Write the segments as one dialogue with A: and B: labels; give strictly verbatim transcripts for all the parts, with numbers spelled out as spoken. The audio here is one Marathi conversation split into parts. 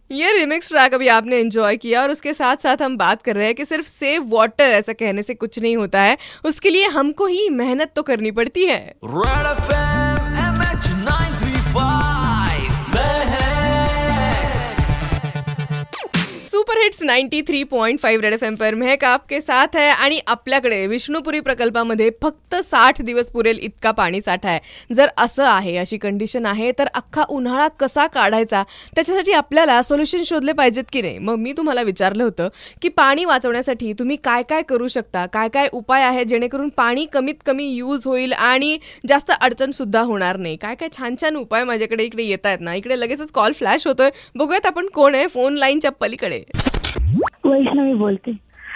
A: ये रिमिक्स ट्रैक अभी आपने एंजॉय किया और उसके साथ साथ हम बात कर रहे हैं कि सिर्फ सेव वाटर ऐसा कहने से कुछ नहीं होता है, उसके लिए हमको ही मेहनत तो करनी पड़ती है।
B: Red FM MH nine three five
A: super hits तिरानवे पॉइंट पाच रेड एफएम पर महक आपके साथ है आणि आपल्याकडे विष्णुपुरी प्रकल्पामध्ये फक्त साठ दिवस पुरेल इतका पाणी साठा आहे। जर असं आहे, अशी कंडिशन आहे, तर अख्खा उन्हाळा कसा काढायचा त्याच्यासाठी आपल्याला सोल्युशन शोधले पाहिजेत की नाही। मग मी तुम्हाला विचारलं होतं की पाणी वाचवण्यासाठी तुम्ही काय काय करू शकता, काय काय उपाय आहेत जेणेकरून पाणी कमीत कमी यूज होईल आणि जास्त अडचण सुद्धा होणार नाही। काय काय छान छान उपाय माझ्याकडे इकडे येत आहेत ना, इकडे लगेचच कॉल फ्लॅश होतोय। बघूयात आपण कोण आहे फोन लाईनच्या पलीकडे।
C: वैष्णवी बोलते।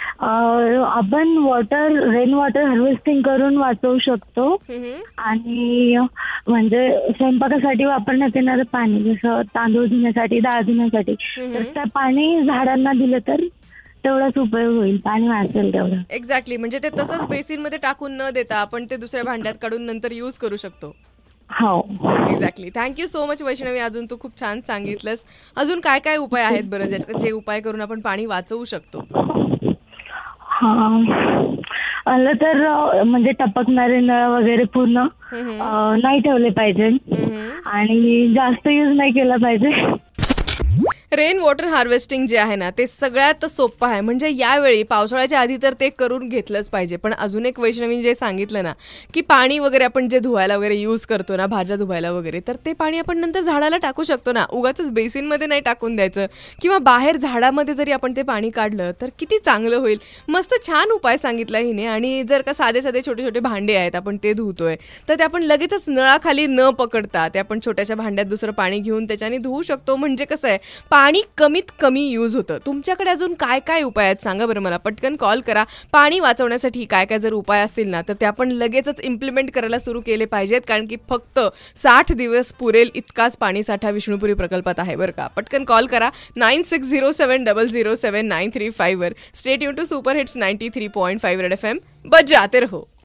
C: आपण वॉटर रेन वॉटर हार्वेस्टिंग करून वाचवू शकतो आणि म्हणजे स्वयंपाकासाठी वापरण्यात येणारं पाणी जसं तांदूळ धुण्यासाठी, डाळ धुण्यासाठी, तर त्या पाणी झाडांना दिलं तर तेवढाच उपयोग होईल, पाणी वाचेल तेवढं।
A: एक्झॅक्टली, म्हणजे ते तसंच बेसिन मध्ये टाकून न देता आपण ते दुसऱ्या भांड्यात काढून नंतर यूज करू शकतो।
C: हो,
A: exactly. Thank you so much Vaishnavi, अजून तू खूप छान सांगितलंस। अजून काय काय उपाय आहेत बरं ज्याचे जे उपाय करून आपण पाणी वाचवू शकतो?
C: हा आलं तर म्हणजे टपकणारे नळ वगैरे पूर्ण नाही ठेवले पाहिजे आणि जास्त यूज नाही केला पाहिजे।
A: रेन वॉटर हार्वेस्टिंग जे आहे ना ते सगळ्यात सोपं आहे, म्हणजे यावेळी पावसाळ्याच्या आधी तर ते करून घेतलंच पाहिजे। पण अजून एक वैष्णवी जे सांगितलं ना की पाणी वगैरे आपण जे धुवायला वगैरे यूज करतो ना, भाज्या धुवायला वगैरे, तर ते पाणी आपण नंतर झाडाला टाकू शकतो ना, उगाच बेसिनमध्ये नाही टाकून द्यायचं किंवा बाहेर झाडामध्ये जरी आपण ते पाणी काढलं तर किती चांगलं होईल। मस्त छान उपाय सांगितला हिने। आणि जर का साधे साधे छोटे छोटे भांडे आहेत आपण ते धुतोय तर ते आपण लगेचच नळाखाली न पकडता ते आपण छोट्याशा भांड्यात दुसरं पाणी घेऊन त्याच्याने धुवू शकतो। म्हणजे कसं आहे, पाणी कमीत कमी यूज होतं। तुमच्याकडे अजून काय काय उपाय आहेत सांगा बरं मला, पटकन कॉल करा। पाणी वाचवण्यासाठी काय काय जर उपाय असतील ना तर ते आपण लगेचच इम्प्लिमेंट करायला सुरू केले पाहिजेत, कारण की फक्त साठ दिवस पुरेल इतकाच पाणी साठा विष्णुपुरी प्रकल्पात आहे बरं का। पटकन कॉल करा nine six zero seven double zero seven nine three five वर। Stay tuned to super hits ninety three point five Red F M, बजाते रहो।